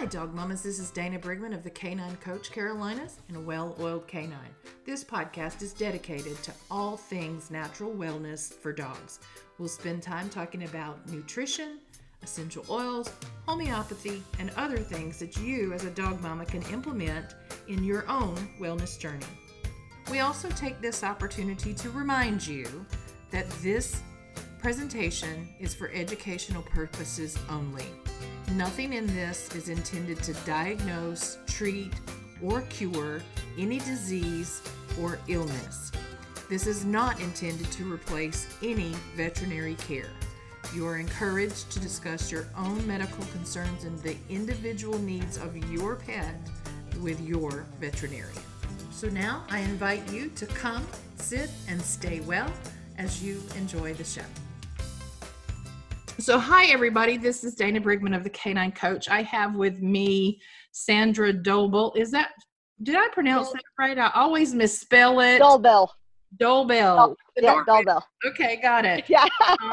Hi, Dog Mamas. This is Dana Brigman of the Canine Coach Carolinas and a Well-Oiled Canine. This podcast is dedicated to all things natural wellness for dogs. We'll spend time talking about nutrition, essential oils, homeopathy, and other things that you as a dog mama can implement in your own wellness journey. We also take this opportunity to remind you that this presentation is for educational purposes only. Nothing in this is intended to diagnose, treat, or cure any disease or illness. This is not intended to replace any veterinary care. You are encouraged to discuss your own medical concerns and the individual needs of your pet with your veterinarian. So now I invite you to come, sit, and stay well as you enjoy the show. So hi everybody, this is Dana Brigman of the Canine Coach. I have with me Sandra Dobell. Did I pronounce that right? I always misspell it. Dobell. Dobell. Dobell. Okay, got it. Yeah.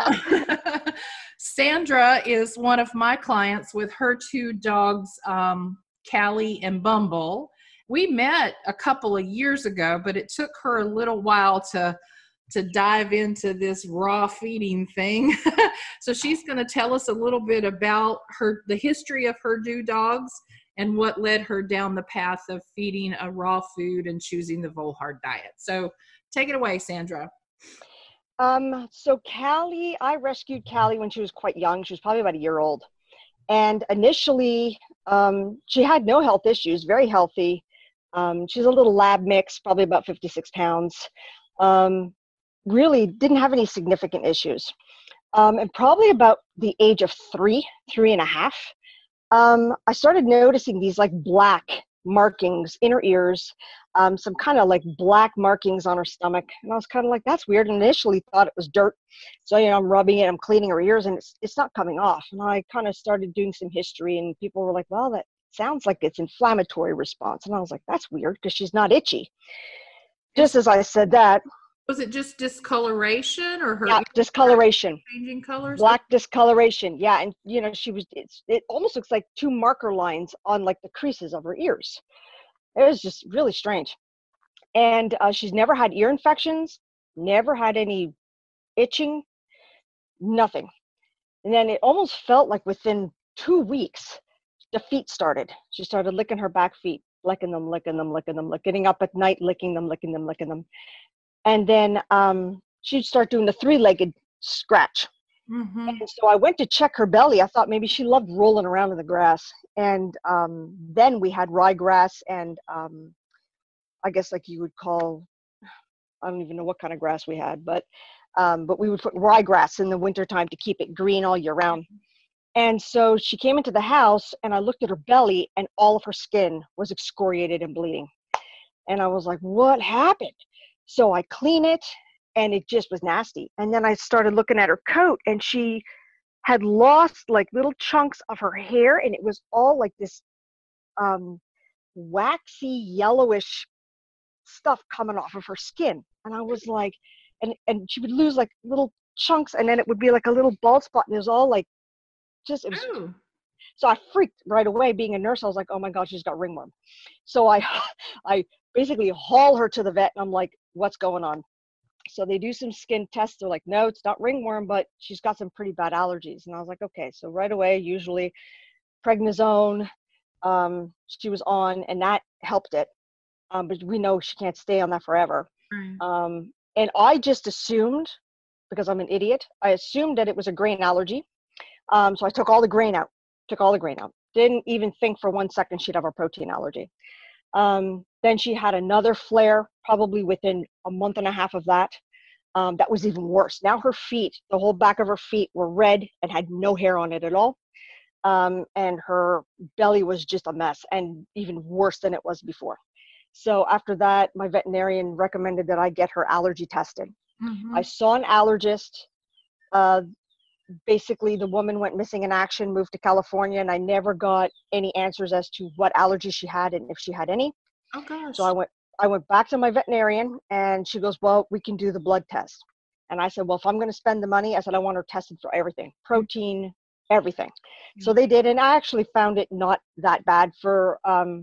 Sandra is one of my clients with her two dogs, Callie and Bumble. We met a couple of years ago, but it took her a little while to dive into this raw feeding thing. So she's going to tell us a little bit about the history of her two dogs and what led her down the path of feeding a raw food and choosing the Volhard diet. So take it away, Sandra. So Callie, I rescued Callie when she was quite young. She was probably about a year old. And initially, she had no health issues, very healthy. She's a little lab mix, probably about 56 pounds. Really didn't have any significant issues. And probably about the age of 3.5, I started noticing these like black markings in her ears, some kind of like black markings on her stomach. And I was kind of like, that's weird. And initially thought it was dirt. So, I'm rubbing it, I'm cleaning her ears, and it's not coming off. And I kind of started doing some history, and people were like, well, that sounds like it's inflammatory response. And I was like, that's weird because she's not itchy. Just as I said that. Was it just discoloration or her? Yeah, discoloration. Changing colors? Black discoloration. Yeah. And, it almost looks like two marker lines on like the creases of her ears. It was just really strange. And she's never had ear infections, never had any itching, nothing. And then it almost felt like within 2 weeks, the feet started. She started licking her back feet, licking them, getting up at night, licking them. And then she'd start doing the 3-legged scratch. Mm-hmm. And so I went to check her belly. I thought maybe she loved rolling around in the grass. And then we had ryegrass and I guess like you would call, I don't even know what kind of grass we had, but we would put ryegrass in the wintertime to keep it green all year round. And so she came into the house and I looked at her belly and all of her skin was excoriated and bleeding. And I was like, what happened? So I clean it and it just was nasty. And then I started looking at her coat and she had lost like little chunks of her hair and it was all like this waxy yellowish stuff coming off of her skin. And I was like, and she would lose like little chunks and then it would be like a little bald spot and it was all like, just, it was, so I freaked right away. Being a nurse, I was like, oh my God, she's got ringworm. So I basically haul her to the vet and I'm like, what's going on? So they do some skin tests. They're like, no, it's not ringworm, but she's got some pretty bad allergies. And I was like, okay. So right away, usually prednisone, she was on and that helped it. But we know she can't stay on that forever. Mm. And I just assumed, because I'm an idiot, I assumed that it was a grain allergy. So I took all the grain out. Didn't even think for 1 second she'd have a protein allergy. Then she had another flare probably within a month and a half of that. That was even worse. Now her feet, the whole back of her feet were red and had no hair on it at all. And her belly was just a mess and even worse than it was before. So after that, my veterinarian recommended that I get her allergy tested. Mm-hmm. I saw an allergist. Basically, the woman went missing in action, moved to California, and I never got any answers as to what allergies she had and if she had any. Oh, gosh. So I went back to my veterinarian, and she goes, well, we can do the blood test. And I said, well, if I'm going to spend the money, I said, I want her tested for everything, protein, everything. So they did, and I actually found it not that bad for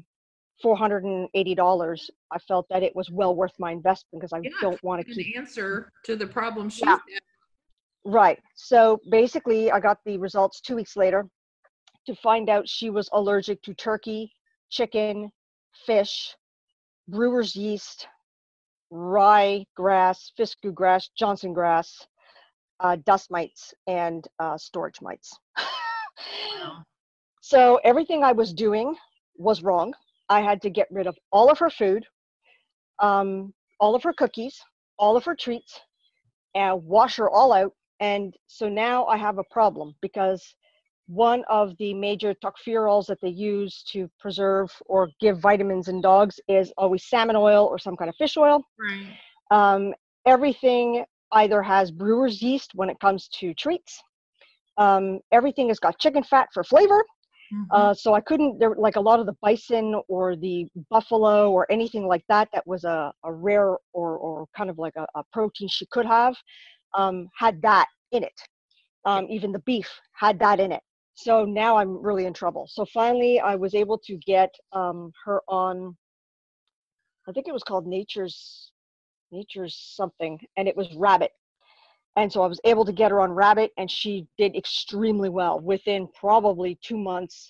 $480. I felt that it was well worth my investment because I don't want to keep an answer to the problem she's had. Right. So basically, I got the results 2 weeks later to find out she was allergic to turkey, chicken, fish, brewer's yeast, rye grass, fiscu grass, Johnson grass, dust mites, and storage mites. Wow. So everything I was doing was wrong. I had to get rid of all of her food, all of her cookies, all of her treats, and wash her all out. And so now I have a problem because one of the major tocopherols that they use to preserve or give vitamins in dogs is always salmon oil or some kind of fish oil. Right. Everything either has brewer's yeast when it comes to treats. Everything has got chicken fat for flavor. So I couldn't, there, like a lot of the bison or the buffalo or anything like that, that was a rare or kind of like a protein she could have, had that in it. Even the beef had that in it. So now I'm really in trouble. So finally I was able to get her on, I think it was called Nature's something, and it was rabbit. And so I was able to get her on rabbit, and she did extremely well. Within probably 2 months,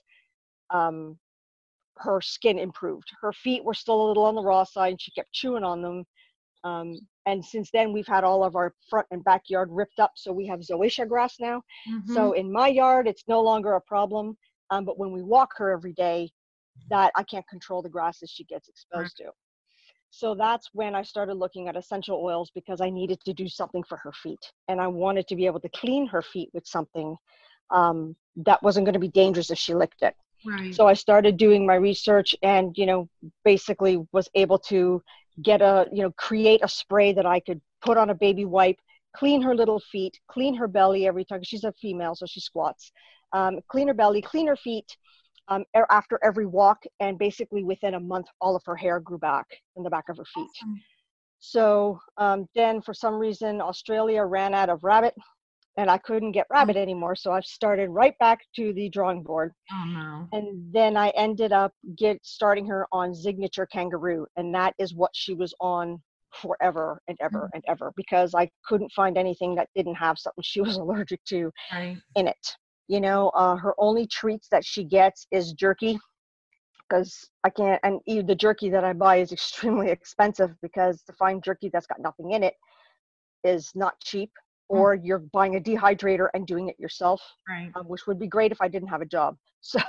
her skin improved. Her feet were still a little on the raw side, and she kept chewing on them. And since then, we've had all of our front and backyard ripped up, so we have zoysia grass now. So in my yard, it's no longer a problem. But when we walk her every day, that I can't control the grasses she gets exposed to. So that's when I started looking at essential oils because I needed to do something for her feet. And I wanted to be able to clean her feet with something that wasn't going to be dangerous if she licked it. Right. So I started doing my research and, basically was able to get create a spray that I could put on a baby wipe, clean her little feet, clean her belly every time. She's a female, so she squats. Clean her belly, clean her feet. After every walk, and basically within a month, all of her hair grew back in the back of her feet. Awesome. So then for some reason, Australia ran out of rabbit and I couldn't get rabbit anymore. So I started right back to the drawing board. Oh no. And then I ended up starting her on Signature Kangaroo. And that is what she was on forever and ever and ever, because I couldn't find anything that didn't have something she was allergic to in it. Her only treats that she gets is jerky, because I can't, and the jerky that I buy is extremely expensive because to find jerky that's got nothing in it is not cheap, or you're buying a dehydrator and doing it yourself, which would be great if I didn't have a job. So,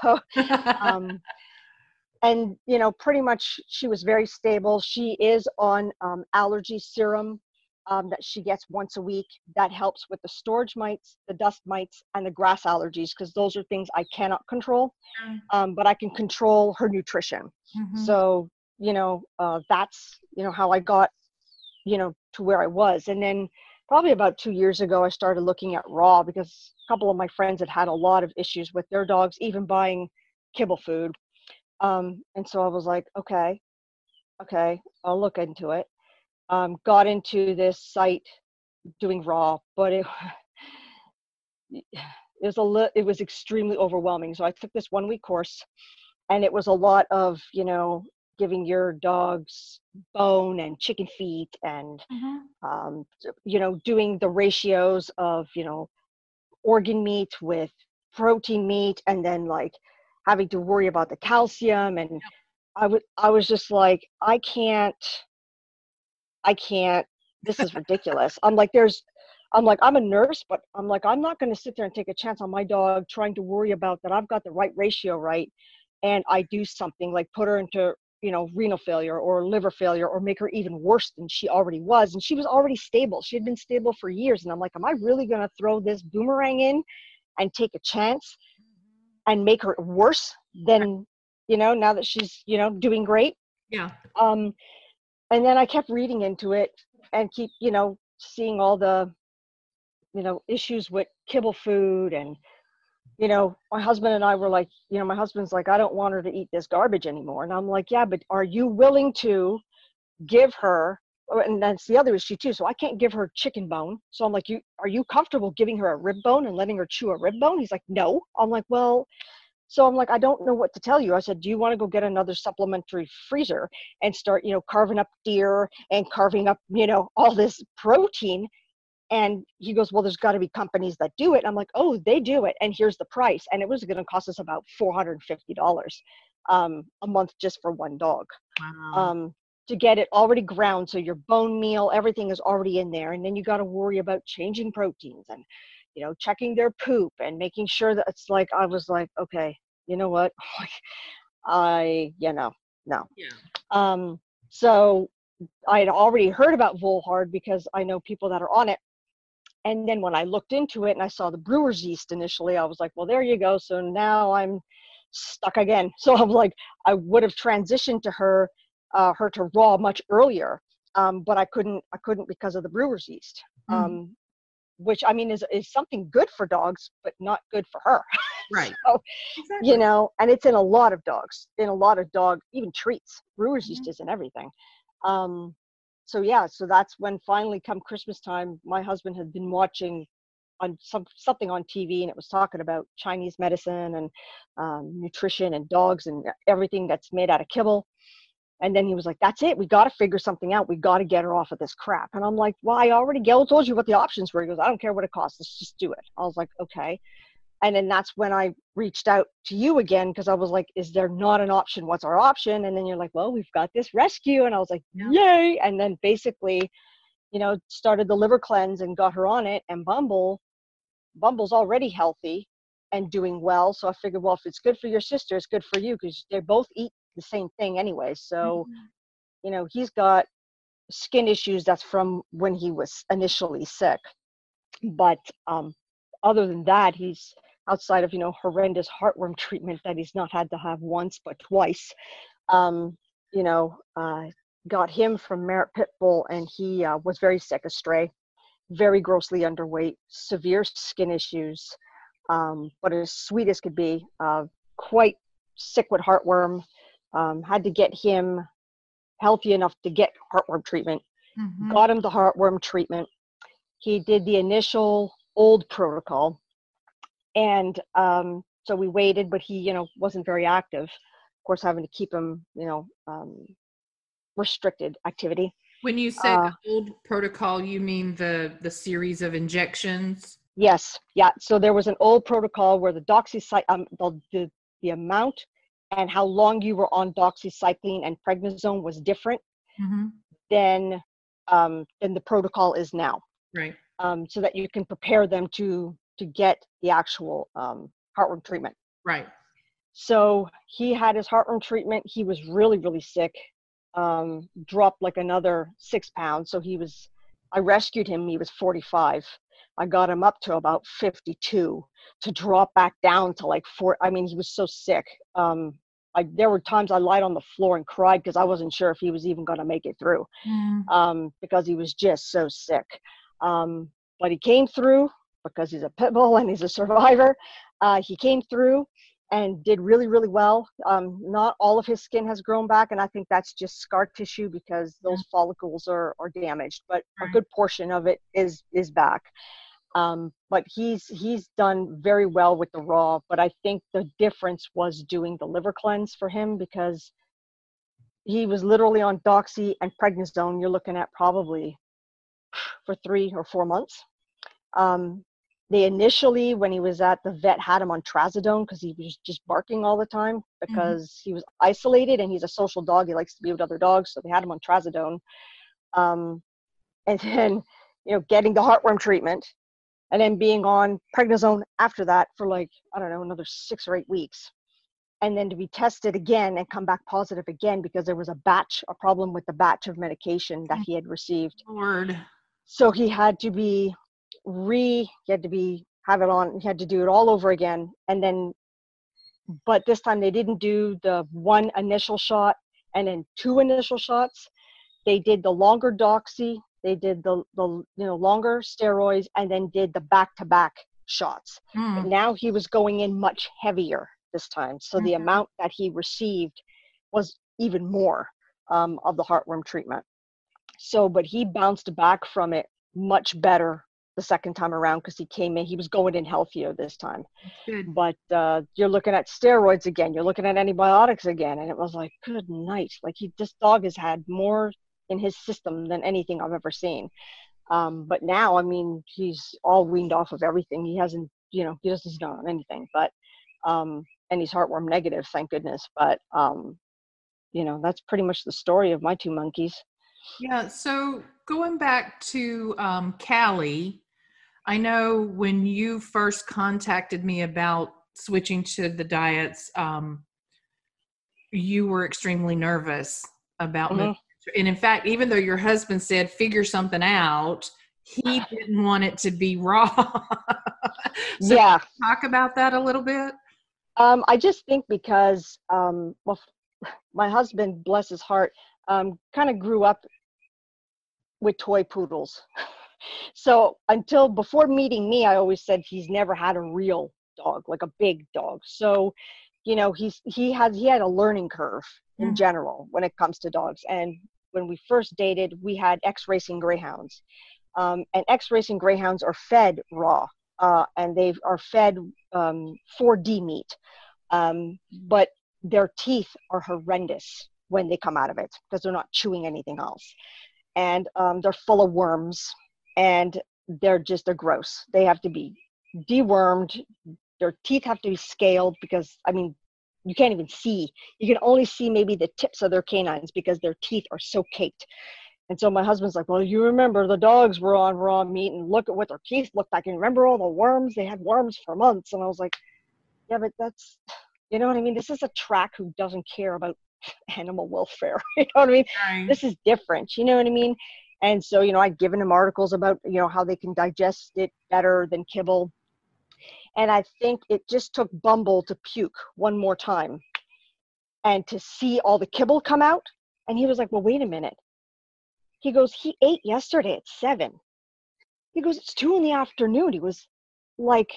and, pretty much she was very stable. She is on allergy serum that she gets once a week. That helps with the storage mites, the dust mites, and the grass allergies, because those are things I cannot control, but I can control her nutrition. So, that's, how I got, to where I was. And then probably about 2 years ago, I started looking at raw because a couple of my friends had a lot of issues with their dogs, even buying kibble food. And so I was like, okay, I'll look into it. Got into this site doing raw, but it was extremely overwhelming. So I took this 1 week course, and it was a lot of, giving your dogs bone and chicken feet and, doing the ratios of, organ meat with protein meat, and then like having to worry about the calcium. And I was just like, I can't, this is ridiculous. I'm like, I'm a nurse, but I'm like, I'm not going to sit there and take a chance on my dog trying to worry about that I've got the right ratio right, and I do something like put her into, renal failure or liver failure, or make her even worse than she already was. And she was already stable. She had been stable for years. And I'm like, am I really going to throw this boomerang in and take a chance and make her worse than, now that she's, doing great? Yeah. And then I kept reading into it and keep, seeing all the, issues with kibble food. And, my husband and I were like, my husband's like, I don't want her to eat this garbage anymore. And I'm like, yeah, but are you willing to give her and that's the other issue too. So I can't give her chicken bone. So I'm like, are you comfortable giving her a rib bone and letting her chew a rib bone? He's like, no. I'm like, well, so I'm like, I don't know what to tell you. I said, do you want to go get another supplementary freezer and start, carving up deer and carving up, all this protein? And he goes, well, there's got to be companies that do it. I'm like, oh, they do it. And here's the price. And it was going to cost us about $450 a month just for one dog. Wow. To get it already ground. So your bone meal, everything is already in there. And then you got to worry about changing proteins and, checking their poop and making sure that it's like, I was like, okay, you know what? no. Yeah. So I had already heard about Volhard because I know people that are on it. And then when I looked into it and I saw the brewer's yeast initially, I was like, well, there you go. So now I'm stuck again. So I'm like, I would have transitioned to her to raw much earlier. But I couldn't because of the brewer's yeast. Which I mean is something good for dogs, but not good for her. Right. So, exactly. And it's in a lot of dogs, even treats. Brewer's yeast is in everything. So that's when finally come Christmas time, my husband had been watching on something on TV, and it was talking about Chinese medicine and nutrition and dogs and everything that's made out of kibble. And then he was like, that's it. We got to figure something out. We got to get her off of this crap. And I'm like, well, I already told you what the options were. He goes, I don't care what it costs. Let's just do it. I was like, okay. And then that's when I reached out to you again, because I was like, is there not an option? What's our option? And then you're like, well, we've got this rescue. And I was like, yay. And then basically, started the liver cleanse and got her on it. And Bumble's already healthy and doing well. So I figured, well, if it's good for your sister, it's good for you, because they both eat the same thing anyway. So, he's got skin issues that's from when he was initially sick. But other than that, he's outside of, horrendous heartworm treatment that he's not had to have once, but twice. Got him from Merritt Pitbull, and he was very sick, a stray, very grossly underweight, severe skin issues, but as sweet as could be, quite sick with heartworm. Had to get him healthy enough to get heartworm treatment. Got him the heartworm treatment. He did the initial old protocol, and so we waited, but he wasn't very active, of course, having to keep him restricted activity. When you say the old protocol, you mean the series of injections? Yes. Yeah. So there was an old protocol where the doxycycline, the amount and how long you were on doxycycline and prednisone was different than the protocol is now. Right. So that you can prepare them to get the actual heartworm treatment. Right. So he had his heartworm treatment. He was really, really sick. Dropped like another 6 pounds. So I rescued him. He was 45. I got him up to about 52 to drop back down to like 4. I mean, he was so sick. There were times I lied on the floor and cried because I wasn't sure if he was even going to make it through, because he was just so sick. But he came through because he's a pit bull and he's a survivor. He came through and did really, really well. Not all of his skin has grown back, and I think that's just scar tissue because those follicles are damaged, but a good portion of it is back. But he's done very well with the raw, but I think the difference was doing the liver cleanse for him, because he was literally on doxy and prednisone. You're looking at probably for 3 or 4 months. They initially, when he was at the vet, had him on trazodone because he was just barking all the time because he was isolated, and he's a social dog. He likes to be with other dogs. So they had him on trazodone. And then, getting the heartworm treatment, and then being on prednisone after that for like, I don't know, another 6 or 8 weeks. And then to be tested again and come back positive again because there was a problem with the batch of medication that he had received. Lord. So he had to have to do it all over again. And then, but this time they didn't do the 1 initial shot and then 2 initial shots. They did the longer doxy, they did the longer steroids, and then did the back-to-back shots. And now he was going in much heavier this time. So the amount that he received was even more of the heartworm treatment. So, but he bounced back from it much better the second time around because he came in, he was going in healthier this time. Good. But you're looking at steroids again, you're looking at antibiotics again. And it was like, good night. Like this dog has had more in his system than anything I've ever seen. But now, I mean, he's all weaned off of everything. He hasn't, he doesn't know anything, but, and he's heartworm negative, thank goodness. But, that's pretty much the story of my two monkeys. Yeah. So going back to Callie, I know when you first contacted me about switching to the diets, you were extremely nervous about moving. And in fact, even though your husband said, figure something out, he didn't want it to be raw. So yeah. Talk about that a little bit. I just think because, my husband, bless his heart, kind of grew up with toy poodles. So before meeting me, I always said he's never had a real dog, like a big dog. So, he had a learning curve in general when it comes to dogs. And when we first dated, we had ex-racing greyhounds. And ex-racing greyhounds are fed raw, and they are fed 4D meat. But their teeth are horrendous when they come out of it because they're not chewing anything else. And they're full of worms, and they're gross. They have to be dewormed. Their teeth have to be scaled because, I mean, you can't even see. You can only see maybe the tips of their canines because their teeth are so caked. And so my husband's like, well, you remember the dogs were on raw meat and look at what their teeth looked like. And remember all the worms? They had worms for months. And I was like, yeah, but that's, you know what I mean? This is a track who doesn't care about animal welfare. You know what I mean? Right. This is different. You know what I mean? And so, I'd given him articles about, how they can digest it better than kibble. And I think it just took Bumble to puke one more time and to see all the kibble come out. And he was like, well, wait a minute. He goes, he ate yesterday at 7. He goes, it's 2 p.m. He was like,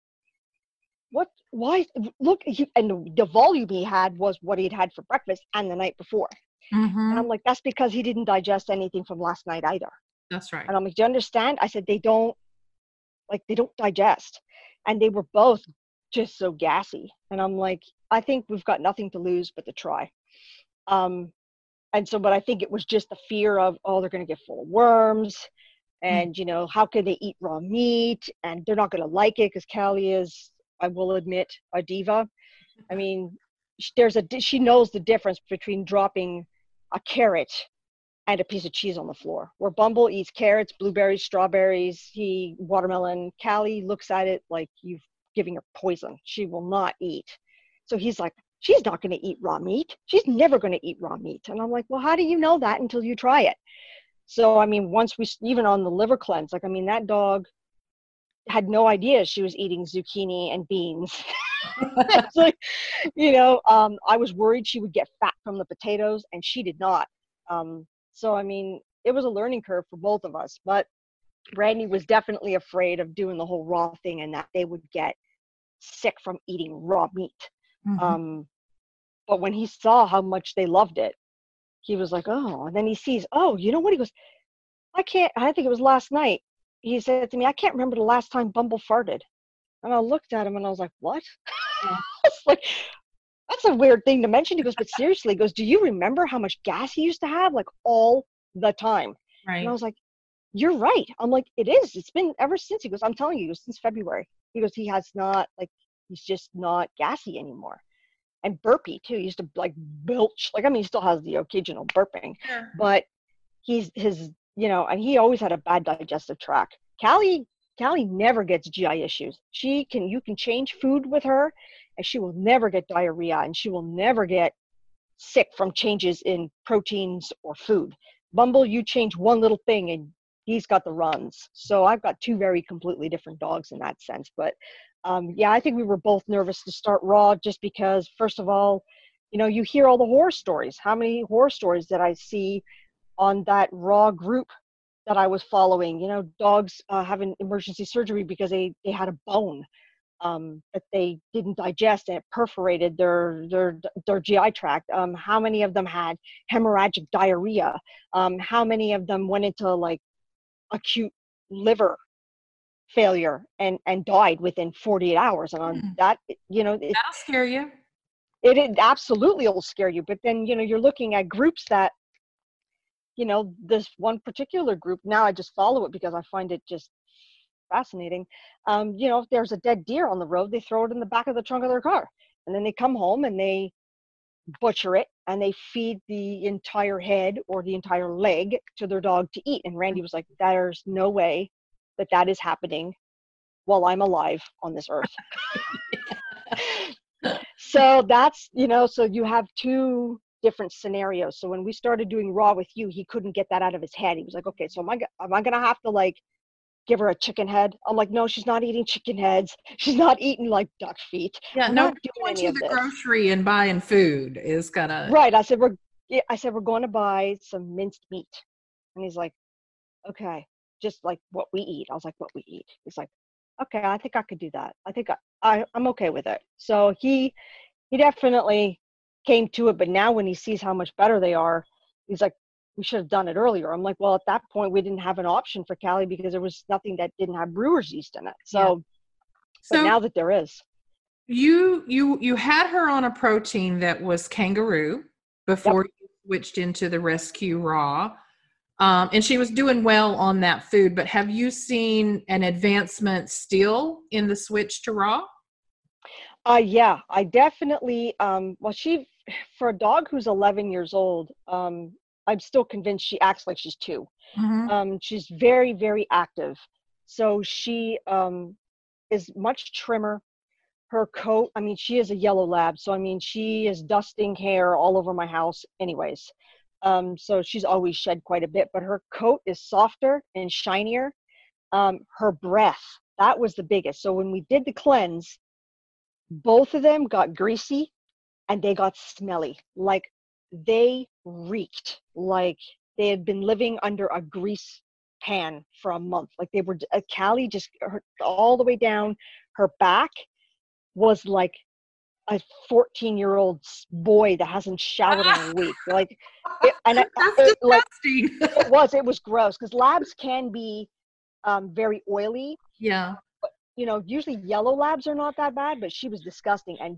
what, why, look, and the volume he had was what he'd had for breakfast and the night before. And I'm like, that's because he didn't digest anything from last night either. That's right. And I'm like, do you understand? I said, they don't digest. And they were both just so gassy. And I'm like, I think we've got nothing to lose but to try. And so, but I think it was just the fear of, oh, they're going to get full of worms. And, how can they eat raw meat? And they're not going to like it because Callie is, I will admit, a diva. I mean, she knows the difference between dropping a carrot and a piece of cheese on the floor. Where Bumble eats carrots, blueberries, strawberries, watermelon. Callie looks at it like you've giving her poison. She will not eat. So he's like, she's not going to eat raw meat. She's never going to eat raw meat. And I'm like, well, how do you know that until you try it? So, I mean, once even on the liver cleanse, like, I mean, that dog had no idea she was eating zucchini and beans. It's like, I was worried she would get fat from the potatoes, and she did not. So, I mean, it was a learning curve for both of us, but Randy was definitely afraid of doing the whole raw thing and that they would get sick from eating raw meat. But when he saw how much they loved it, he was like, oh, and then he sees, oh, you know what? He goes, I think it was last night. He said to me, I can't remember the last time Bumble farted. And I looked at him and I was like, what? It's like, that's a weird thing to mention. He goes, but seriously, he goes, do you remember how much gas he used to have? Like all the time. Right. And I was like, you're right. I'm like, it is. It's been ever since. He goes, I'm telling you, since February. He goes, he has not, like, he's just not gassy anymore. And burpy too. He used to like belch. Like, I mean, he still has the occasional burping, but and he always had a bad digestive tract. Callie never gets GI issues. You can change food with her and she will never get diarrhea, and she will never get sick from changes in proteins or food. Bumble, you change one little thing and he's got the runs. So I've got two very completely different dogs in that sense. But I think we were both nervous to start raw just because, first of all, you hear all the horror stories. How many horror stories did I see on that raw group that I was following? Dogs having emergency surgery because they had a bone. that they didn't digest and it perforated their GI tract. How many of them had hemorrhagic diarrhea? How many of them went into like acute liver failure and died within 48 hours? And on that, that'll scare you. It absolutely will scare you. But then, you're looking at groups that, this one particular group, now I just follow it because I find it just fascinating. If there's a dead deer on the road, they throw it in the back of the trunk of their car. And then they come home and they butcher it and they feed the entire head or the entire leg to their dog to eat. And Randy was like, there's no way that is happening while I'm alive on this earth. So that's, so you have two different scenarios. So when we started doing raw with you, he couldn't get that out of his head. He was like, okay, so am I going to have to like give her a chicken head? I'm like, no, she's not eating chicken heads. She's not eating like duck feet. Yeah, no, going to the grocery and buying food is gonna. Right. I said, we're going to buy some minced meat. And he's like, okay, just like what we eat. I was like, what we eat? He's like, okay, I think I could do that. I think I'm okay with it. So he definitely came to it. But now when he sees how much better they are, he's like, we should have done it earlier. I'm like, well, at that point we didn't have an option for Callie because there was nothing that didn't have brewer's yeast in it. So now that there is. You had her on a protein that was kangaroo before you switched into the rescue raw. And she was doing well on that food, but have you seen an advancement still in the switch to raw? Yeah, I definitely, for a dog who's 11 years old, I'm still convinced she acts like she's 2. Mm-hmm. She's very, very active. So she is much trimmer. Her coat, she is a yellow lab. So, she is dusting hair all over my house anyways. So she's always shed quite a bit, but her coat is softer and shinier. Her breath, that was the biggest. So when we did the cleanse, both of them got greasy and they got smelly. Like they reeked like they had been living under a grease pan for a month. Like they were, Callie just all the way down her back was like a 14-year-old boy that hasn't showered in a week. Like, it was gross because labs can be very oily. Yeah. But, usually yellow labs are not that bad, but she was disgusting. And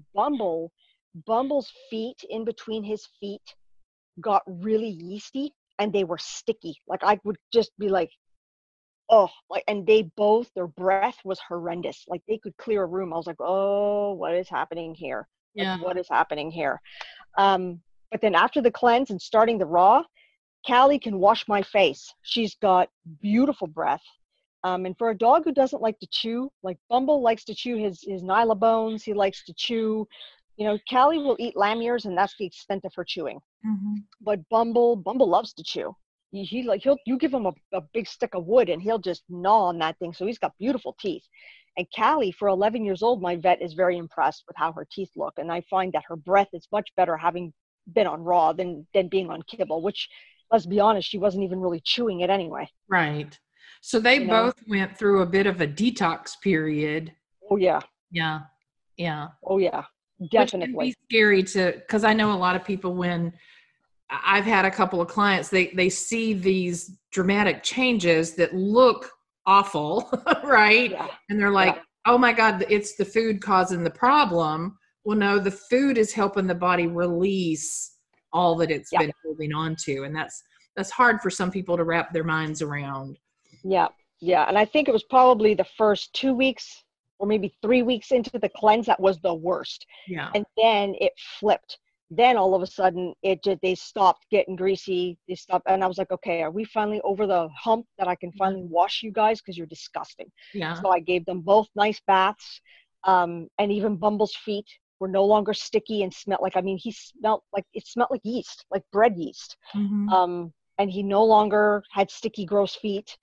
Bumble's feet, in between his feet, got really yeasty and they were sticky. Like I would just be like, oh, like, and their breath was horrendous. Like they could clear a room. I was like, oh, what is happening here? Yeah. What is happening here? But then after the cleanse and starting the raw, Callie can wash my face. She's got beautiful breath. And for a dog who doesn't like to chew, like Bumble likes to chew his nyla bones. He likes to chew, Callie will eat lamb ears and that's the extent of her chewing. Mm-hmm. But Bumble loves to chew. You give him a big stick of wood and he'll just gnaw on that thing. So he's got beautiful teeth. And Callie, for 11 years old, my vet is very impressed with how her teeth look. And I find that her breath is much better having been on raw than being on kibble, which, let's be honest, she wasn't even really chewing it anyway. Right. So they both went through a bit of a detox period. Oh, yeah. Yeah. Yeah. Oh, yeah. Definitely. Which can be scary because I know a lot of people, when I've had a couple of clients, they see these dramatic changes that look awful, right? Yeah. And they're like, oh my God, it's the food causing the problem. Well, no, the food is helping the body release all that it's been holding on to. And that's hard for some people to wrap their minds around. Yeah. Yeah. And I think it was probably the first 2 weeks or maybe 3 weeks into the cleanse that was the worst. Yeah. And then it flipped. Then all of a sudden they stopped getting greasy. They stopped. And I was like, okay, are we finally over the hump that I can finally wash you guys? Cause you're disgusting. Yeah. So I gave them both nice baths. And even Bumble's feet were no longer sticky and smelled like, it smelled like yeast, like bread yeast. Mm-hmm. And he no longer had sticky, gross feet.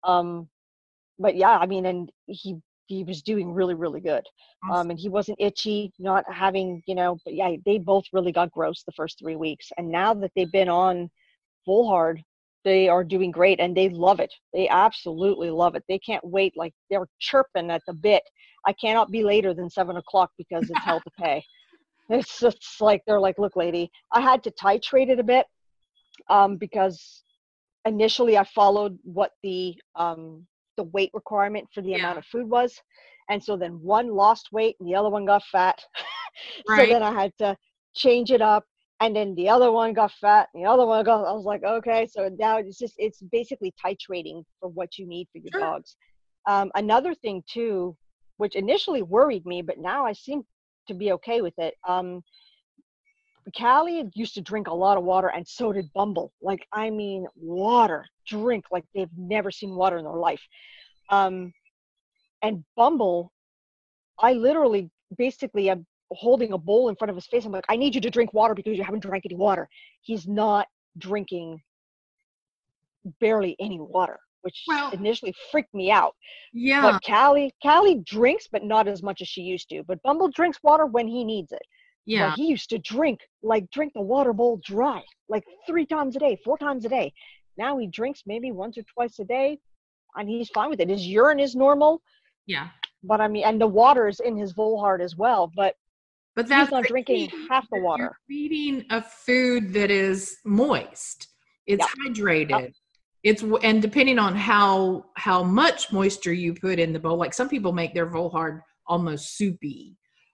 But yeah, and he was doing really, really good. Awesome. And he wasn't itchy, not having, but yeah, they both really got gross the first 3 weeks. And now that they've been on full hard, They are doing great, and they love it. They absolutely love it. They can't wait. Like, they're chirping at the bit. I cannot be later than 7 o'clock because it's hell to pay. It's just like, they're like, look, lady, I had to titrate it a bit, because initially I followed what the weight requirement for the amount of food was. And so then one lost weight and the other one got fat. So then I had to change it up. And then the other one got fat and the other one got, I was like, okay. So now it's basically titrating for what you need for your dogs. Another thing too, which initially worried me, but now I seem to be okay with it. Callie used to drink a lot of water, and so did Bumble. Like, I mean, water, drink like they've never seen water in their life. And Bumble, I literally basically am holding a bowl in front of his face. I'm like, I need you to drink water because you haven't drank any water. He's not drinking barely any water, which initially freaked me out. Yeah. But Callie drinks, but not as much as she used to. But Bumble drinks water when he needs it. Yeah. But he used to drink the water bowl dry, like 3 times a day, 4 times a day. Now he drinks maybe once or twice a day, and he's fine with it. His urine is normal. Yeah. But I mean, and the water is in his Volhard as well. But that's he's not drinking half the water. You're feeding a food that is moist. It's hydrated. It's, and depending on how much moisture you put in the bowl, like some people make their Volhard almost soupy.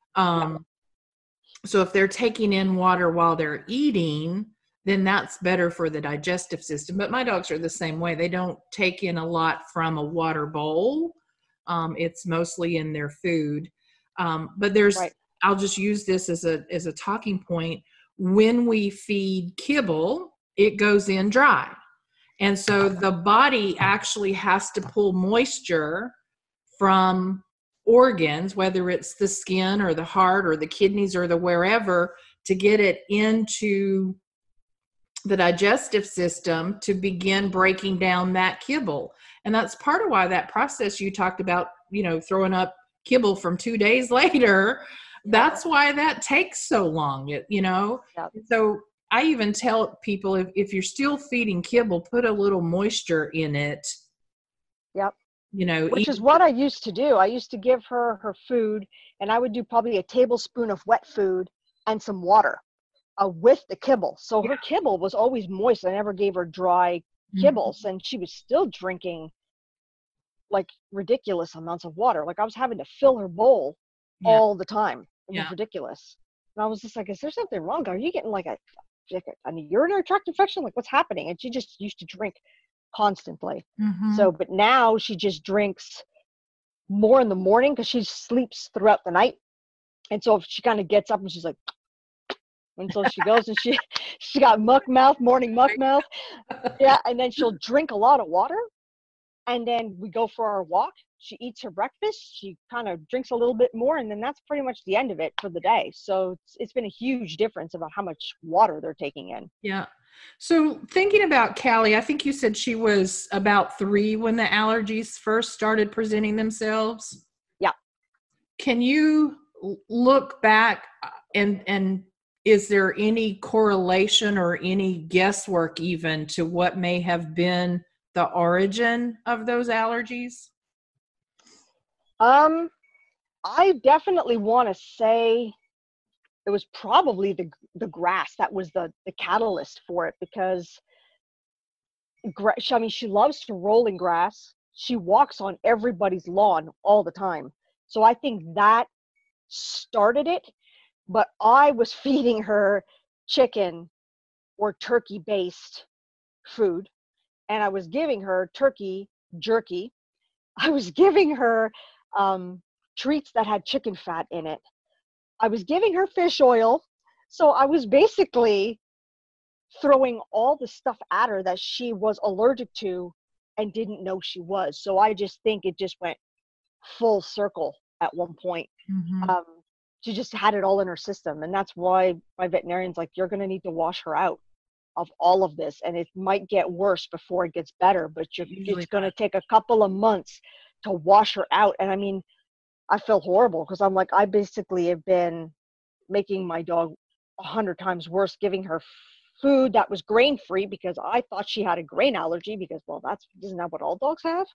So if they're taking in water while they're eating, then that's better for the digestive system. But my dogs are the same way. They don't take in a lot from a water bowl. It's mostly in their food. But there's, I'll just use this as a talking point. When we feed kibble, it goes in dry. And so the body actually has to pull moisture from organs, whether it's the skin or the heart or the kidneys or the wherever, to get it into the digestive system to begin breaking down that kibble. And that's part of why that process you talked about, throwing up kibble from 2 days later, that's why that takes so long, So I even tell people, if you're still feeding kibble, put a little moisture in it. Yep. Which is what I used to do. I used to give her her food, and I would do probably a tablespoon of wet food and some water with the kibble. So her kibble was always moist. I never gave her dry kibbles, and she was still drinking like ridiculous amounts of water. Like, I was having to fill her bowl all the time. It was ridiculous. And I was just like, is there something wrong? Are you getting like a urinary tract infection? Like, what's happening? And she just used to drink constantly. So, but now she just drinks more in the morning because she sleeps throughout the night. And so if she kind of gets up and she's like, and so she goes and she got morning muck mouth. Yeah. And then she'll drink a lot of water. And then we go for our walk. She eats her breakfast. She kind of drinks a little bit more. And then that's pretty much the end of it for the day. So it's been a huge difference about how much water they're taking in. Yeah. So thinking about Callie, I think you said she was about 3 when the allergies first started presenting themselves. Yeah. Can you look back and is there any correlation or any guesswork even to what may have been the origin of those allergies? I definitely want to say it was probably the grass that was the catalyst for it, because she loves to roll in grass. She walks on everybody's lawn all the time. So I think that started it, but I was feeding her chicken or turkey based food, and I was giving her turkey jerky. I was giving her treats that had chicken fat in it. I was giving her fish oil. So I was basically throwing all the stuff at her that she was allergic to and didn't know she was. So I just think it just went full circle at one point. She just had it all in her system. And that's why my veterinarian's like, you're going to need to wash her out of all of this. And it might get worse before it gets better, but it's going to take a couple of months to wash her out. And I mean, I feel horrible because I'm like, I basically have been making my dog 100 times worse, giving her food that was grain free because I thought she had a grain allergy because, well, isn't that what all dogs have?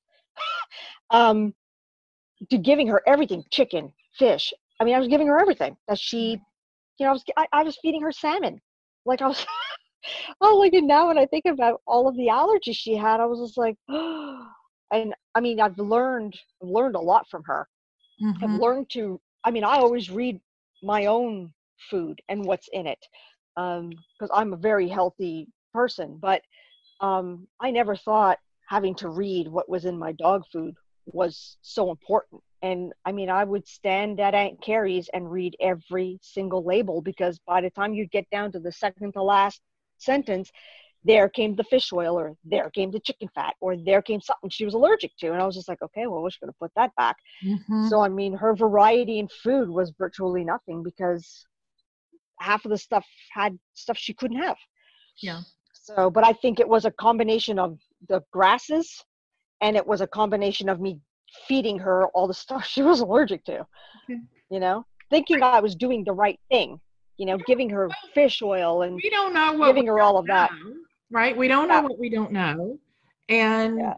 To giving her everything, chicken, fish. I mean, I was giving her everything that she, I was feeding her salmon. Like I was, oh, like, and now when I think about all of the allergies she had, I was just like, and I mean, I've learned a lot from her. I've learned I always read my own food and what's in it. Because I'm a very healthy person, but I never thought having to read what was in my dog food was so important. And I mean, I would stand at Aunt Carrie's and read every single label, because by the time you'd get down to the second to last sentence, there came the fish oil, or there came the chicken fat, or there came something she was allergic to. And I was just like, okay, well, we're just going to put that back. So, I mean, her variety in food was virtually nothing, because half of the stuff had stuff she couldn't have. Yeah. So, but I think it was a combination of the grasses, and it was a combination of me feeding her all the stuff she was allergic to, thinking I was doing the right thing, giving her fish oil and we don't know what giving her all of that. Right. We don't know what we don't know. And,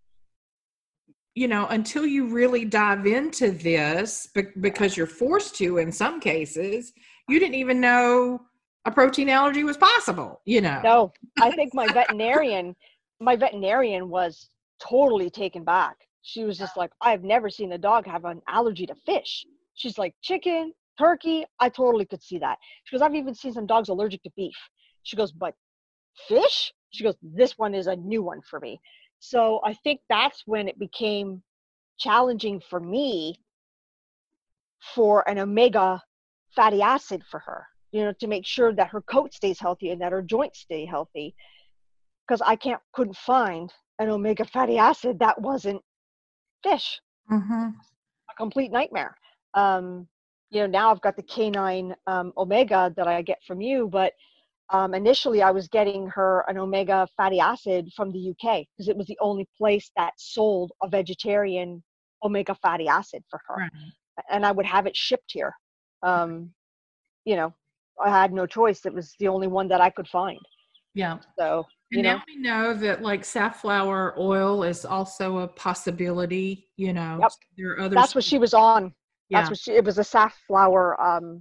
until you really dive into this, because you're forced to, in some cases, you didn't even know a protein allergy was possible, No, I think my veterinarian was totally taken back. She was just like, I've never seen a dog have an allergy to fish. She's like, chicken, turkey, I totally could see that. She goes, I've even seen some dogs allergic to beef. She goes, but fish? She goes, this one is a new one for me. So I think that's when it became challenging for me for an omega fatty acid for her, to make sure that her coat stays healthy and that her joints stay healthy. Because I couldn't find an omega fatty acid that wasn't fish. A complete nightmare. Now I've got the canine omega that I get from you, but initially I was getting her an omega fatty acid from the UK, because it was the only place that sold a vegetarian omega fatty acid for her. Right. And I would have it shipped here. I had no choice. It was the only one that I could find. Yeah. So, now we know that like safflower oil is also a possibility, Yep. There are other. That's what she was on. Yeah. It was a safflower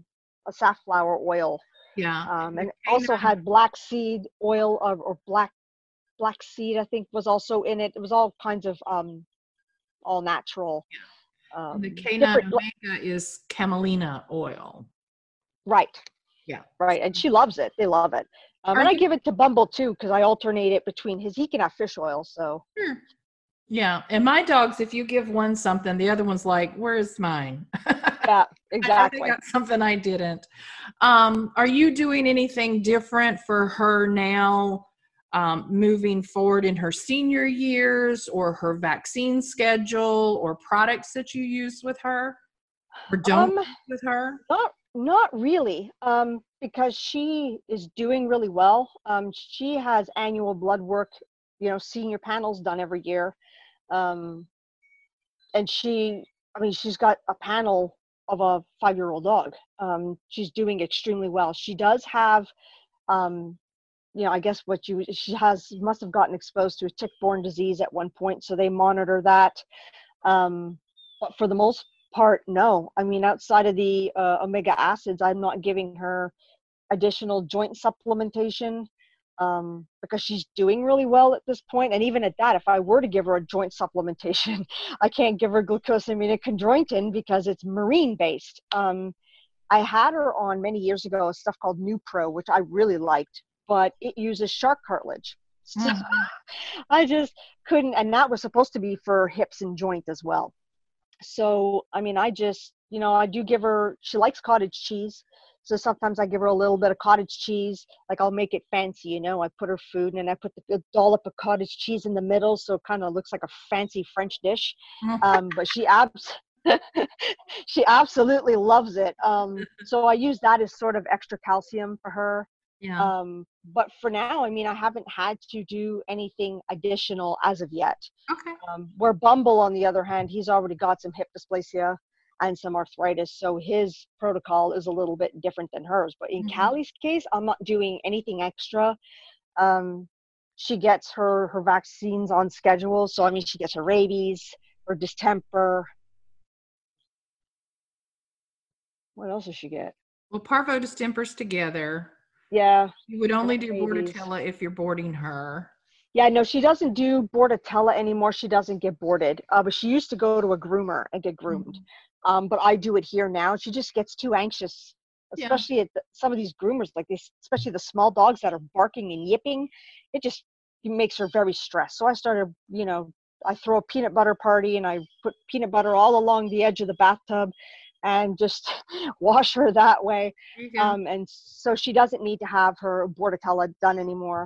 oil. Yeah. And also had black seed oil, or black seed, I think, was also in it. It was all kinds of all natural. Yeah. The canine omega is camelina oil. Right. Yeah. Right. And she loves it. They love it. And I give it to Bumble too, because I alternate it between he can have fish oil. So. Sure. Yeah. And my dogs, if you give one something, the other one's like, where's mine? Yeah, exactly. I got something I didn't. Are you doing anything different for her now, moving forward in her senior years, or her vaccine schedule, or products that you use with her or don't use with her? Not really, because she is doing really well. She has annual blood work, senior panels done every year. And she's got a panel of a 5-year-old dog. She's doing extremely well. She does have, I guess must have gotten exposed to a tick-borne disease at one point, so they monitor that. But for the most part, no. I mean, outside of the omega acids, I'm not giving her additional joint supplementation, because she's doing really well at this point. And even at that, if I were to give her a joint supplementation, I can't give her glucosaminochondroitin because it's marine based. I had her on many years ago a stuff called Nupro, which I really liked, but it uses shark cartilage. So I just couldn't, and that was supposed to be for hips and joint as well. So, I mean, I just, I do give her, she likes cottage cheese. So sometimes I give her a little bit of cottage cheese. Like I'll make it fancy, I put her food and I put the dollop of cottage cheese in the middle. So it kind of looks like a fancy French dish. But she absolutely loves it. So I use that as sort of extra calcium for her. Yeah. But for now, I mean, I haven't had to do anything additional as of yet. Okay. Where Bumble, on the other hand, he's already got some hip dysplasia. and some arthritis. So his protocol is a little bit different than hers. But in Callie's case, I'm not doing anything extra. She gets her vaccines on schedule. So, I mean, she gets her rabies, her distemper. What else does she get? Well, parvo, distempers together. Yeah. You would only do Bordetella if you're boarding her. Yeah, no, she doesn't do Bordetella anymore. She doesn't get boarded. But she used to go to a groomer and get groomed. But I do it here now. She just gets too anxious, especially at some of these groomers, like this, especially the small dogs that are barking and yipping. It makes her very stressed. So I started, I throw a peanut butter party and I put peanut butter all along the edge of the bathtub and just wash her that way. And so she doesn't need to have her Bordetella done anymore.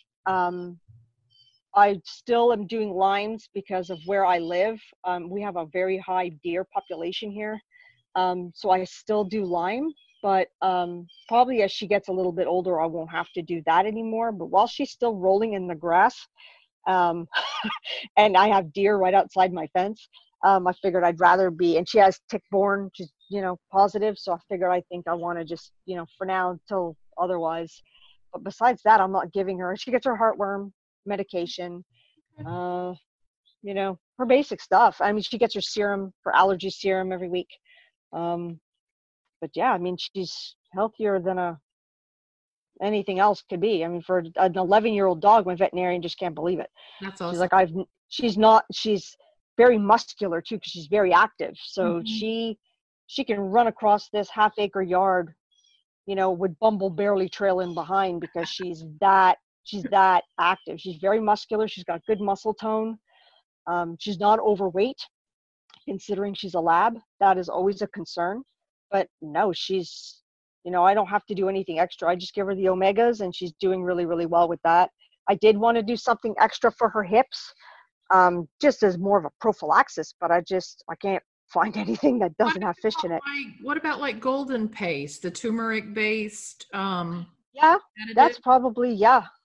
I still am doing Lymes because of where I live. We have a very high deer population here. So I still do Lyme, but probably as she gets a little bit older, I won't have to do that anymore. But while she's still rolling in the grass, and I have deer right outside my fence, I figured I'd rather be, and she has tick-borne, she's, positive. So I figured I want to just, for now until otherwise. But besides that, I'm not giving her. She gets her heartworm medication, her basic stuff. I mean, she gets her serum, her allergy serum every week. But yeah, I mean, she's healthier than anything else could be. I mean, for an 11-year-old dog, my veterinarian just can't believe it. That's awesome. She's like, she's very muscular too, because she's very active. So she can run across this half-acre yard, with Bumble barely trailing behind, because she's that active. She's very muscular. She's got good muscle tone. She's not overweight, considering she's a lab. That is always a concern. But no, she's, I don't have to do anything extra. I just give her the omegas and she's doing really, really well with that. I did want to do something extra for her hips, just as more of a prophylaxis, but I can't find anything that doesn't have fish in it. What about like golden paste, the turmeric based? Yeah, that's probably,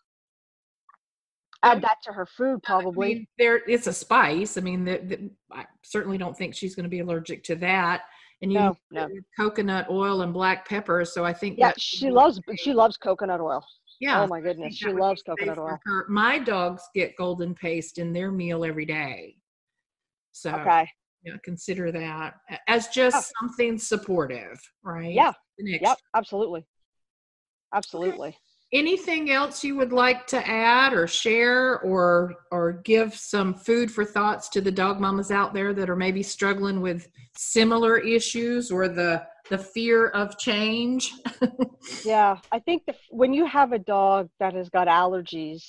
add that to her food probably. I mean, it's a spice. I mean, I certainly don't think she's going to be allergic to that. And you know, coconut oil and black pepper. So I think she loves coconut oil. Yeah. Oh my goodness, she loves coconut oil. My dogs get golden paste in their meal every day. So consider that as just something supportive, right? Yeah. Yep. Absolutely. Absolutely. Anything else you would like to add or share or give some food for thoughts to the dog mamas out there that are maybe struggling with similar issues or the fear of change? Yeah, I think when you have a dog that has got allergies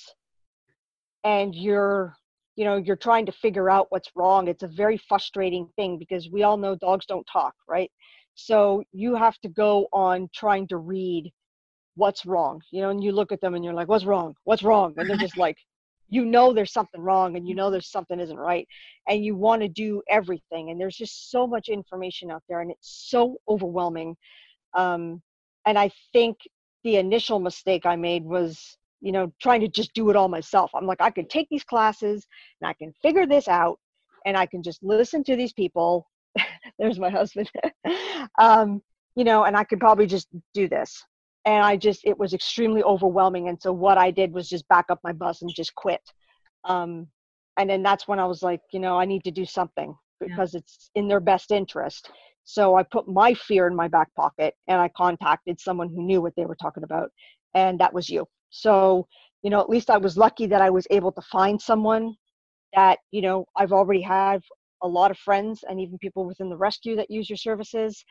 and you're trying to figure out what's wrong, it's a very frustrating thing, because we all know dogs don't talk, right? So you have to go on trying to read what's wrong, and you look at them and you're like, what's wrong? And they're just like, there's something wrong, and there's something isn't right, and you want to do everything, and there's just so much information out there, and it's so overwhelming. And I think the initial mistake I made was, trying to just do it all myself. I'm like, I can take these classes and I can figure this out, and I can just listen to these people. There's my husband. And I could probably just do this. And it was extremely overwhelming. And so what I did was just back up my bus and just quit. And then that's when I was like, I need to do something, because it's in their best interest. So I put my fear in my back pocket and I contacted someone who knew what they were talking about. And that was you. So, at least I was lucky that I was able to find someone that, I've already had a lot of friends and even people within the rescue that use your services.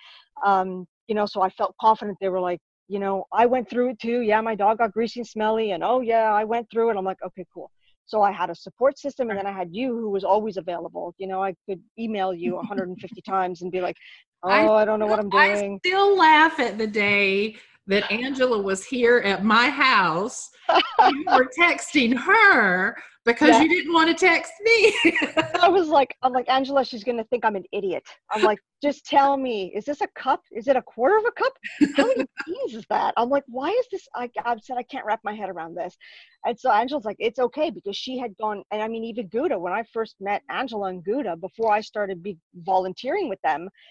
So I felt confident. They were like, I went through it too. Yeah, my dog got greasy and smelly, and I went through it. I'm like, okay, cool. So I had a support system, and then I had you, who was always available. I could email you 150 times and be like, I don't know what I'm doing. I still laugh at the day that Angela was here at my house. You were texting her because you didn't want to text me. I'm like, Angela, she's going to think I'm an idiot. I'm like, just tell me, is this a cup? Is it a quarter of a cup? How many beans is that? I'm like, why is this? I've said I can't wrap my head around this. And so Angela's like, it's okay, because she had gone, and I mean, even Gouda, when I first met Angela and Gouda, before I started volunteering with them,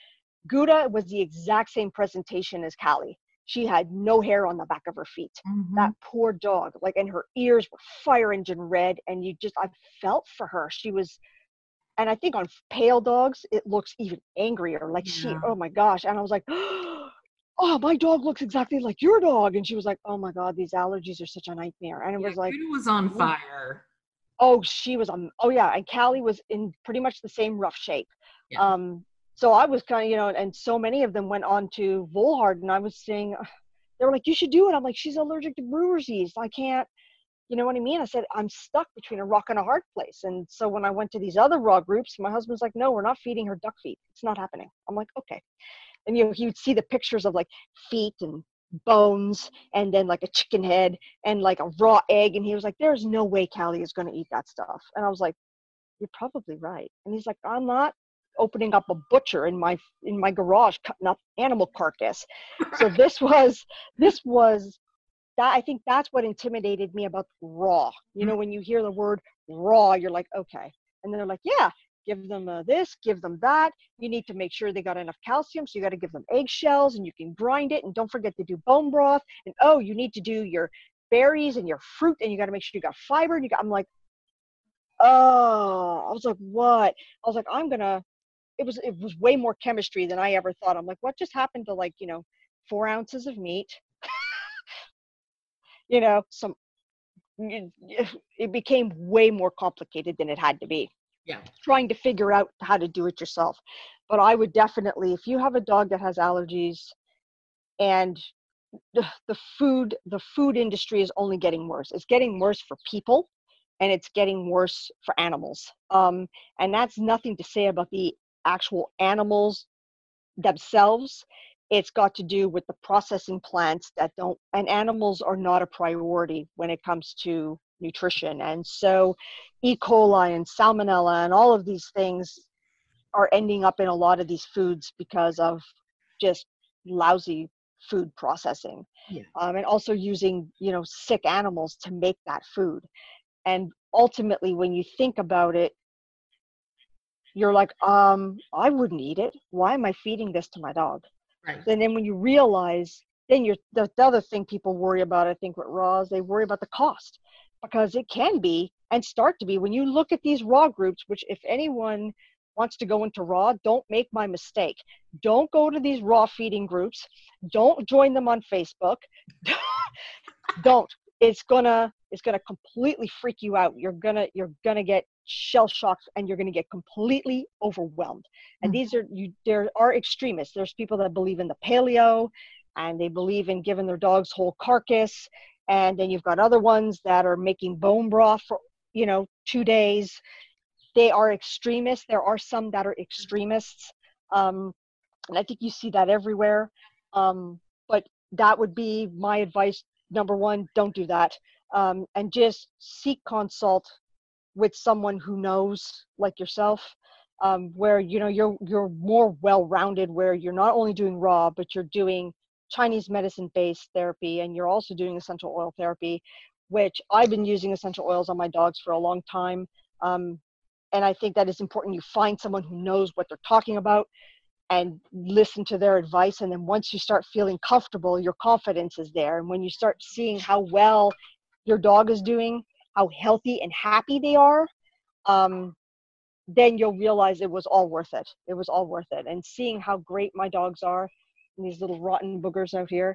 Gouda was the exact same presentation as Callie. She had no hair on the back of her feet. Mm-hmm. That poor dog, like, and her ears were fire engine red. And I felt for her. She was, and I think on pale dogs, it looks even angrier. Like oh my gosh. And I was like, oh, my dog looks exactly like your dog. And she was like, oh my God, these allergies are such a nightmare. And it was like, Gouda was on fire. Oh, she was oh yeah. And Callie was in pretty much the same rough shape. Yeah. So I was kind of, and so many of them went on to Volhard, and I was saying, they were like, you should do it. I'm like, she's allergic to brewer's yeast. I can't, you know what I mean? I said, I'm stuck between a rock and a hard place. And so when I went to these other raw groups, my husband's like, no, we're not feeding her duck feet. It's not happening. I'm like, okay. And you'd see the pictures of like feet and bones and then like a chicken head and like a raw egg. And he was like, there's no way Callie is going to eat that stuff. And I was like, you're probably right. And he's like, I'm not opening up a butcher in my garage cutting up animal carcass. So this was that. I think that's what intimidated me about raw. When you hear the word raw, you're like, okay. And they're like, yeah, give them this, give them that. You need to make sure they got enough calcium, so you got to give them eggshells, and you can grind it, and don't forget to do bone broth, and you need to do your berries and your fruit, and you got to make sure you got fiber. And I'm like, oh, I was like, what? I was like, it was way more chemistry than I ever thought. I'm like, what just happened to 4 ounces of meat? It became way more complicated than it had to be. Yeah. Trying to figure out how to do it yourself. But I would definitely, if you have a dog that has allergies, and the food industry is only getting worse. It's getting worse for people, and it's getting worse for animals. And that's nothing to say about the actual animals themselves. It's got to do with the processing plants and animals are not a priority when it comes to nutrition. And so E. coli and salmonella and all of these things are ending up in a lot of these foods because of just lousy food processing. Yeah. And also using, sick animals to make that food. And ultimately, when you think about it, you're like, I wouldn't eat it. Why am I feeding this to my dog? Right. And then when you realize, then the other thing people worry about, I think, with raw is they worry about the cost, because it can be and start to be, when you look at these raw groups, which if anyone wants to go into raw, don't make my mistake. Don't go to these raw feeding groups. Don't join them on Facebook. Don't. It's gonna completely freak you out. You're gonna get shell shocked, and you're gonna get completely overwhelmed. And there are extremists. There's people that believe in the paleo, and they believe in giving their dogs whole carcass. And then you've got other ones that are making bone broth for 2 days. They are extremists. There are some that are extremists, and I think you see that everywhere. But that would be my advice. Number one, don't do that, and just seek consult with someone who knows, like yourself, where you're more well-rounded, where you're not only doing raw, but you're doing Chinese medicine-based therapy, and you're also doing essential oil therapy, which I've been using essential oils on my dogs for a long time, and I think that it's important you find someone who knows what they're talking about and listen to their advice. And then once you start feeling comfortable, your confidence is there. And when you start seeing how well your dog is doing, how healthy and happy they are, then you'll realize it was all worth it. It was all worth it. And seeing how great my dogs are, and these little rotten boogers out here,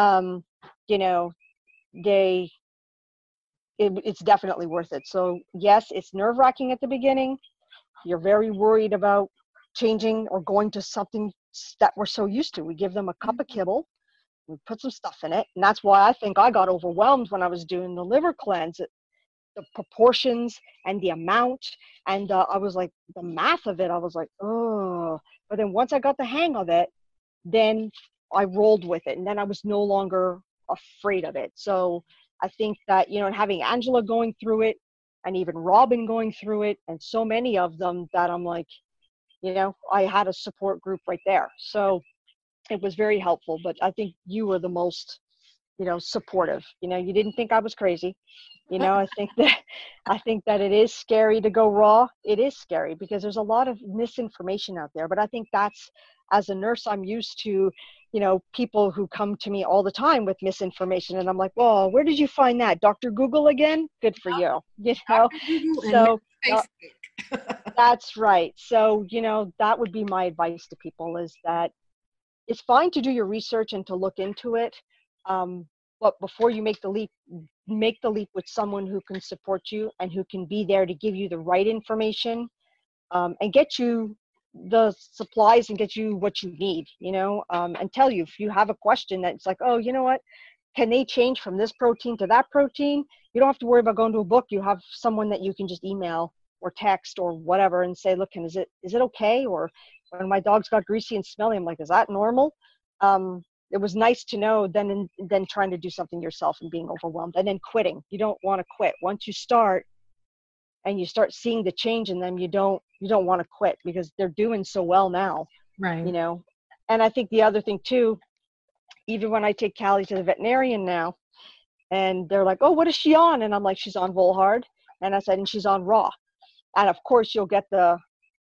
it's definitely worth it. So yes, it's nerve-wracking at the beginning. You're very worried about changing or going to something that we're so used to. We give them a cup of kibble, we put some stuff in it, and that's why I think I got overwhelmed when I was doing the liver cleanse. The proportions and the amount, and I was like, the math of it, I was like, oh. But then once I got the hang of it, then I rolled with it, and then I was no longer afraid of it. So I think that, having Angela going through it, and even Robin going through it, and so many of them, that I'm like, I had a support group right there. So it was very helpful. But I think you were the most supportive. You didn't think I was crazy. I think that it is scary to go raw. It is scary because there's a lot of misinformation out there. But I think that's, as a nurse, I'm used to, people who come to me all the time with misinformation. And I'm like, well, where did you find that? Dr. Google again? Good for you. So that's right. So, that would be my advice to people, is that it's fine to do your research and to look into it. But before you make the leap with someone who can support you and who can be there to give you the right information, and get you the supplies and get you what you need, and tell you if you have a question that's like, oh, you know what, can they change from this protein to that protein? You don't have to worry about going to a book. You have someone that you can just email or text or whatever and say, look, is it okay? Or when my dogs got greasy and smelly, I'm like, is that normal? It was nice to know than trying to do something yourself and being overwhelmed and then quitting. You don't want to quit. Once you start and you start seeing the change in them, you don't want to quit because they're doing so well now. Right. And I think the other thing too, even when I take Callie to the veterinarian now and they're like, oh, what is she on? And I'm like, she's on Volhard. And I said, and she's on raw. And of course you'll get and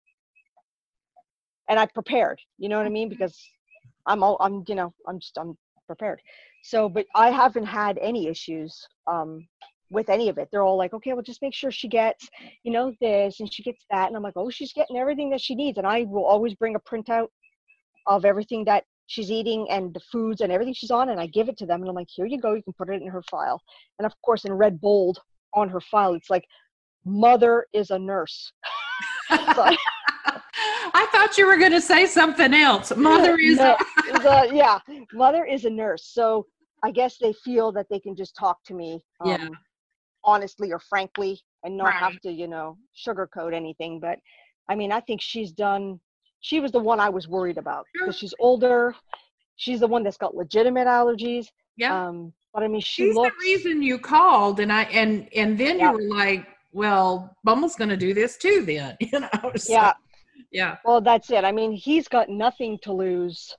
I prepared, you know what I mean? Because I'm prepared. So, but I haven't had any issues with any of it. They're all like, okay, well, just make sure she gets, this and she gets that. And I'm like, oh, she's getting everything that she needs. And I will always bring a printout of everything that she's eating and the foods and everything she's on. And I give it to them. And I'm like, here you go. You can put it in her file. And of course, in red bold on her file, it's like, mother is a nurse. So, I thought you were going to say something else. Mother is mother is a nurse. So I guess they feel that they can just talk to me honestly or frankly and not have to, sugarcoat anything. But I mean, I think she was the one I was worried about because she's older. She's the one that's got legitimate allergies. Yeah. But I mean, she's the reason you called and then you were like, well, Bummel's going to do this too then, So. Yeah. Well, that's it. I mean, he's got nothing to lose,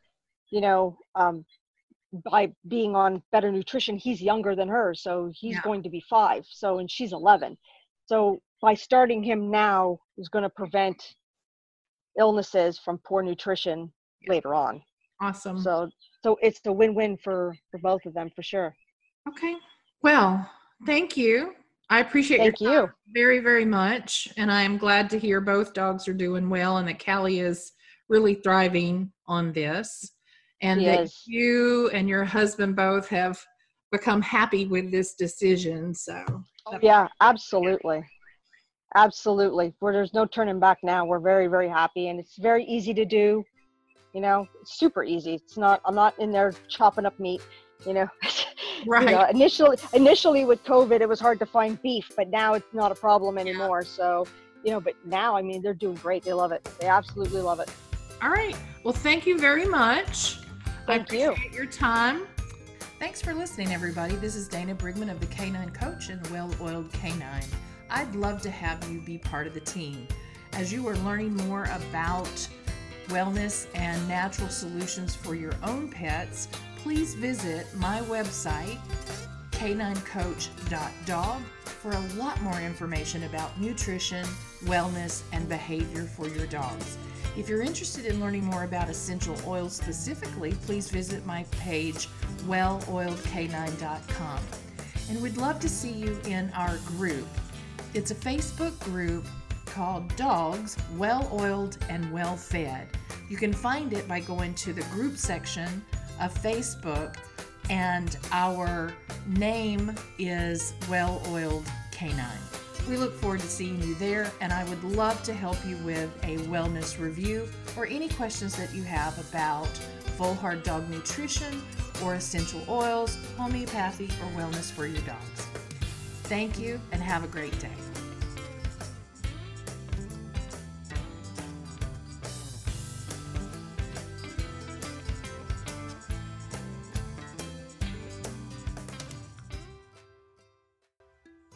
by being on better nutrition. He's younger than her, so he's going to be 5. So, and she's 11. So by starting him now is going to prevent illnesses from poor nutrition later on. Awesome. So it's a win-win for both of them for sure. Okay. Well, thank you. I appreciate your time very, very much. And I am glad to hear both dogs are doing well and that Callie is really thriving on this. And that you and your husband both have become happy with this decision. So yeah, absolutely. Absolutely. Where there's no turning back now. We're very, very happy. And it's very easy to do. It's super easy. I'm not in there chopping up meat, Right. Initially with COVID, it was hard to find beef, but now it's not a problem anymore. Yeah. So, but now, I mean, they're doing great. They love it. They absolutely love it. All right. Well, thank you very much. Thank you. I appreciate your time. Thanks for listening, everybody. This is Dana Brigman of the Canine Coach and the Well-Oiled Canine. I'd love to have you be part of the team. As you are learning more about wellness and natural solutions for your own pets, please visit my website, caninecoach.dog, for a lot more information about nutrition, wellness, and behavior for your dogs. If you're interested in learning more about essential oils specifically, please visit my page, welloiledcanine.com. And we'd love to see you in our group. It's a Facebook group called Dogs Well-Oiled and Well-Fed. You can find it by going to the group section of Facebook, and our name is Well-Oiled Canine. We look forward to seeing you there, and I would love to help you with a wellness review or any questions that you have about Volhard dog nutrition or essential oils, homeopathy, or wellness for your dogs. Thank you, and have a great day.